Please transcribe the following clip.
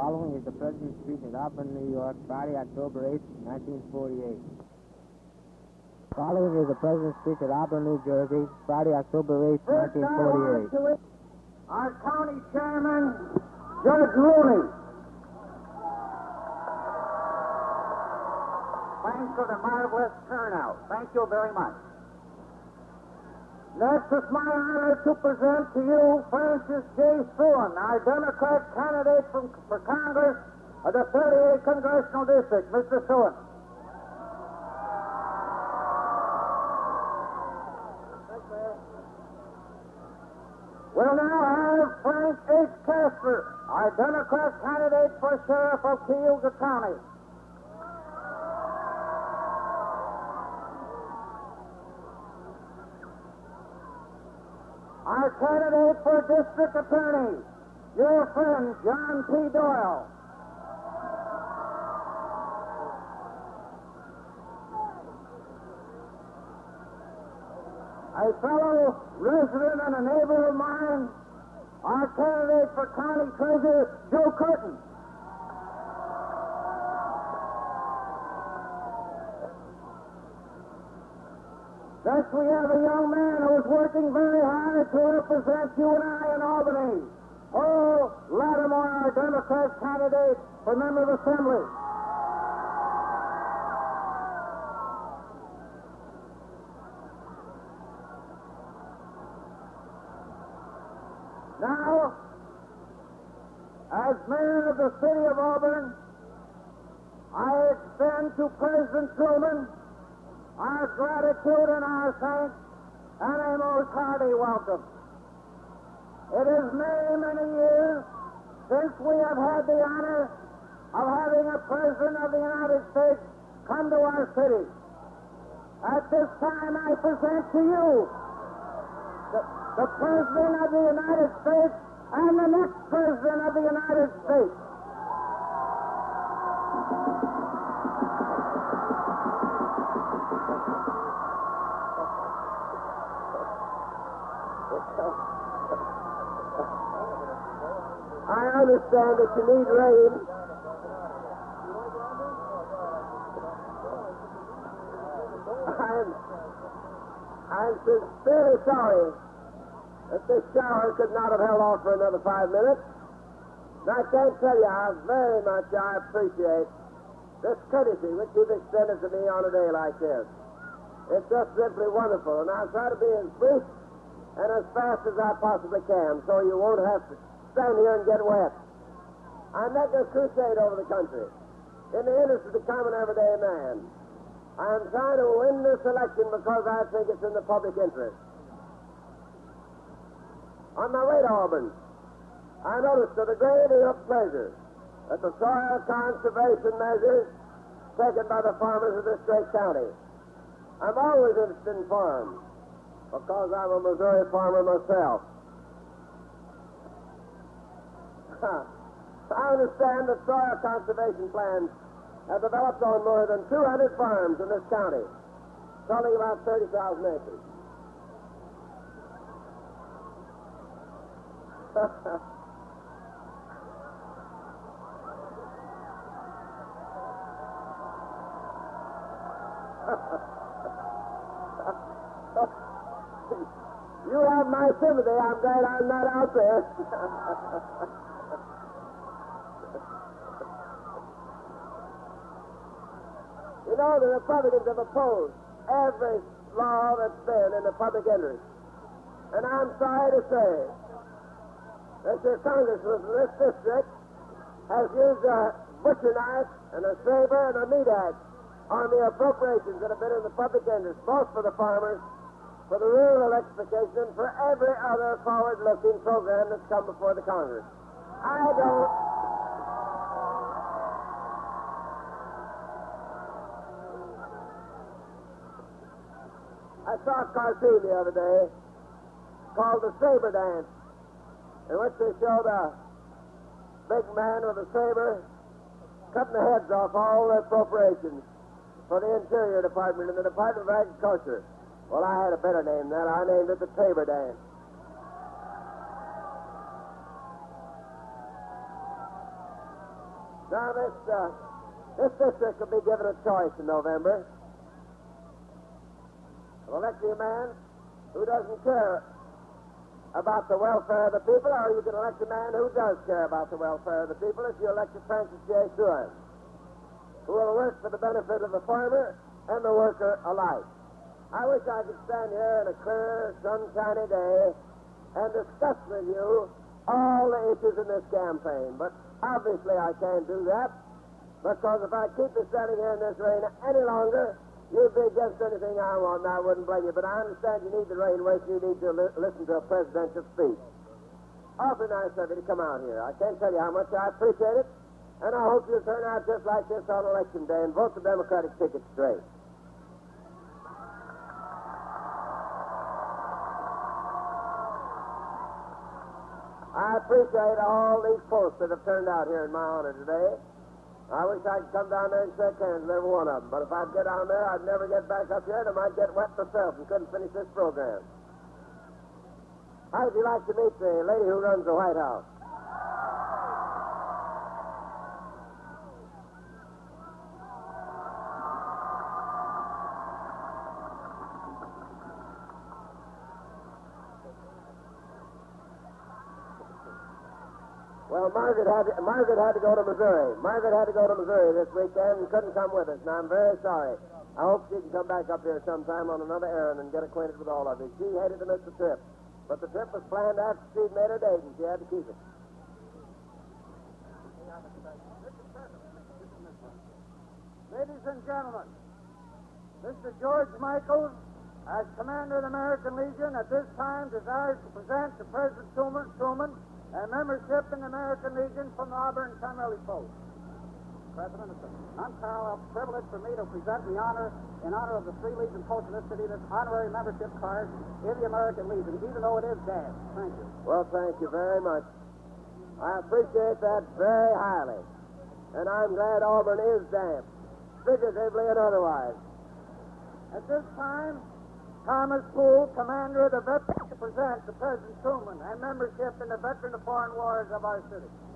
Following is the President's speech at Auburn, New York, Friday, October 8, 1948. Following is the President's speech at Auburn, New Jersey, Friday, October 8, 1948. Our county chairman, Judge Rooney. Thanks for the marvelous turnout. Thank you very much. Next, it's my honor to present to you Francis J. Sewin, our Democrat candidate for Congress of the 38th Congressional District. Mr. Sewin. We'll now have Frank H. Casper, our Democrat candidate for Sheriff of Cayuga County. Our candidate for District Attorney, your friend, John P. Doyle. A fellow resident and a neighbor of mine, our candidate for County Treasurer, Joe Curtin. Next, we have a young man who is working very hard to represent you and I in Albany. Paul Lattimore, our Democrat candidate for Member of Assembly. Now, as mayor of the city of Auburn, I extend to President Truman our gratitude and our thanks and a most hearty welcome. It is many years since we have had the honor of having a President of the United States come to our city. At this time, I present to you the President of the United States and the next President of the United States. I understand that you need rain. I'm sincerely sorry that this shower could not have held off for another 5 minutes. And I can't tell you how very much I appreciate this courtesy which you've extended to me on a day like this. It's just simply wonderful, and I'll try to be as brief and as fast as I possibly can so you won't have to stand here and get wet. I'm making a crusade over the country in the interest of the common everyday man. I'm trying to win this election because I think it's in the public interest. On my way to Auburn, I noticed with a great deal of pleasure that the soil conservation measures taken by the farmers of this great county. I'm always interested in farms because I'm a Missouri farmer myself. I understand that soil conservation plans have developed on more than 200 farms in this county, totaling about 30,000 acres. You have my sympathy. I'm glad I'm not out there. You know, the Republicans have opposed every law that's been in the public interest. And I'm sorry to say that your congressman in this district has used a butcher knife and a saber and a meat axe on the appropriations that have been in the public interest, both for the farmers, for the rural electrification, and for every other forward-looking program that's come before the Congress. I saw a cartoon the other day called The Saber Dance, in which they showed a big man with a saber cutting the heads off all the appropriations for the Interior Department and the Department of Agriculture. Well, I had a better name than that. I named it the Tabor Dance. Now, this district will be given a choice in November. We'll elect a man who doesn't care about the welfare of the people, or you can elect a man who does care about the welfare of the people if you elected Francis J. Seward, who will work for the benefit of the farmer and the worker alike. I wish I could stand here on a clear, sunshiny day and discuss with you all the issues in this campaign, but obviously I can't do that, because if I keep you standing here in this rain any longer, you'd be against anything I want, and I wouldn't blame you. But I understand you need the rain worse than you need to listen to a presidential speech. Awfully nice of you to come out here. I can't tell you how much I appreciate it, and I hope you'll turn out just like this on Election Day and vote the Democratic ticket straight. I appreciate all these folks that have turned out here in my honor today. I wish I could come down there and shake hands with every one of them. But if I'd get down there, I'd never get back up here, and I might get wet myself and couldn't finish this program. How would you like to meet the lady who runs the White House? Well, Margaret had to go to Missouri. Margaret had to go to Missouri this weekend and couldn't come with us, and I'm very sorry. I hope she can come back up here sometime on another errand and get acquainted with all of you. She hated to miss the trip, but the trip was planned after she'd made her date, and she had to keep it. Ladies and gentlemen, Mr. George Michaels, as Commander of the American Legion, at this time desires to present to President Truman a membership in the American Legion from the Auburn Carmeli Post. President, it's an unparalleled privilege for me to present in honor of the Free Legion Post in this city this honorary membership card in the American Legion, even though it is damned. Thank you. Well, thank you very much. I appreciate that very highly. And I'm glad Auburn is damned, figuratively and otherwise. At this time, Thomas Poole, Commander of the Veterans, to present to President Truman and membership in the Veteran of Foreign Wars of our city.